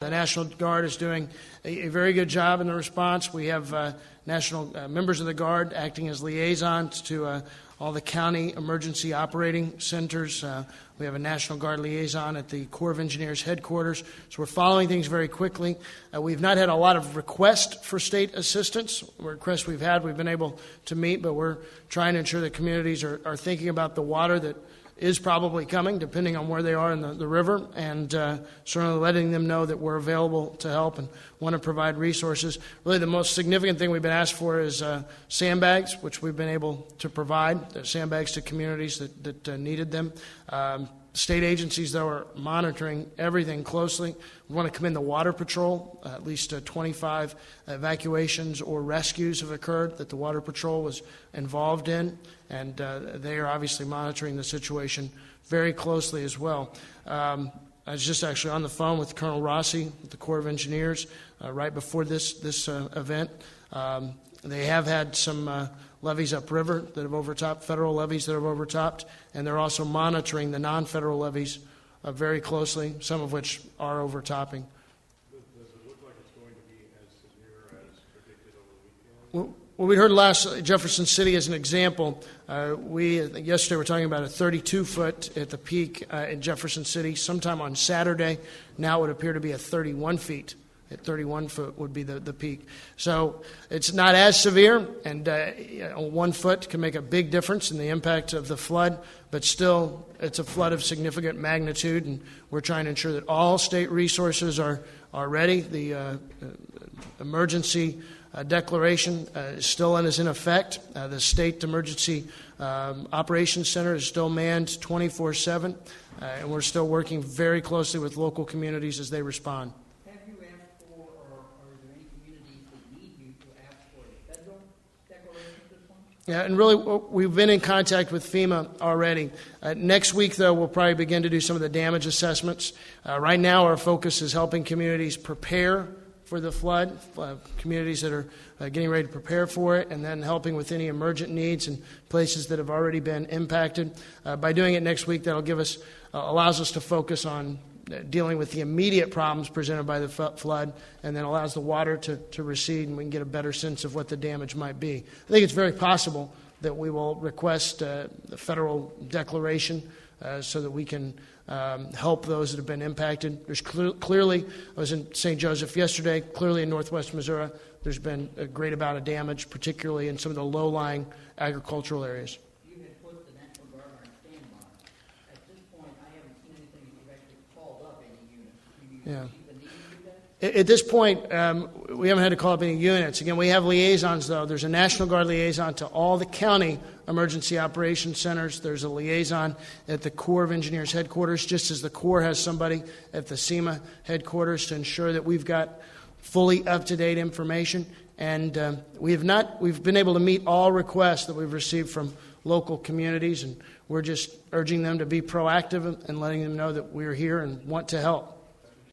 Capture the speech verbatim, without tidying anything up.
the National Guard is doing a, a very good job in the response. We have uh, national uh, members of the Guard acting as liaisons to uh, all the county emergency operating centers. Uh, we have a National Guard liaison at the Corps of Engineers headquarters. So we're following things very quickly. Uh, we've not had a lot of requests for state assistance. Requests we've had, we've been able to meet, but we're trying to ensure that communities are, are thinking about the water that is probably coming, depending on where they are in the, the river, and uh, certainly letting them know that we're available to help and want to provide resources. Really, the most significant thing we've been asked for is uh, sandbags, which we've been able to provide, uh, sandbags to communities that, that uh, needed them. Um, State agencies, though, are monitoring everything closely. We want to commend the Water Patrol. Uh, at least uh, twenty-five evacuations or rescues have occurred that the Water Patrol was involved in, and uh, they are obviously monitoring the situation very closely as well. Um, I was just actually on the phone with Colonel Rossi with the Corps of Engineers uh, right before this, this uh, event. Um, they have had some uh, levees upriver that have overtopped, federal levees that have overtopped, and they're also monitoring the non-federal levees uh, very closely, some of which are overtopping. Does it look like it's going to be as severe as predicted over the weekend? Well, well we heard last Jefferson City as an example. Uh, we, I think yesterday, we were talking about a thirty-two foot at the peak uh, in Jefferson City. Sometime on Saturday, now it would appear to be a thirty-one feet. At thirty-one foot would be the, the peak. So it's not as severe, and uh, you know, one foot can make a big difference in the impact of the flood, but still it's a flood of significant magnitude, and we're trying to ensure that all state resources are, are ready. The uh, emergency uh, declaration uh, is still in, is in effect. Uh, the State Emergency um, Operations Center is still manned twenty-four seven, uh, and we're still working very closely with local communities as they respond. Yeah, and really, we've been in contact with FEMA already. Uh, next week, though, we'll probably begin to do some of the damage assessments. Uh, right now, our focus is helping communities prepare for the flood, uh, communities that are uh, getting ready to prepare for it, and then helping with any emergent needs in places that have already been impacted. Uh, by doing it next week, that'll give us, uh, allows us to focus on dealing with the immediate problems presented by the flood, and then allows the water to, to recede, and we can get a better sense of what the damage might be. I think it's very possible that we will request uh, the federal declaration uh, so that we can um, help those that have been impacted. There's cl- clearly, I was in Saint Joseph yesterday, clearly in northwest Missouri, there's been a great amount of damage, particularly in some of the low-lying agricultural areas. Yeah. At this point, um, we haven't had to call up any units. Again, we have liaisons, though. There's a National Guard liaison to all the county emergency operations centers. There's a liaison at the Corps of Engineers headquarters, just as the Corps has somebody at the SEMA headquarters to ensure that we've got fully up-to-date information. And um, we have not, we've been able to meet all requests that we've received from local communities, and we're just urging them to be proactive and letting them know that we're here and want to help.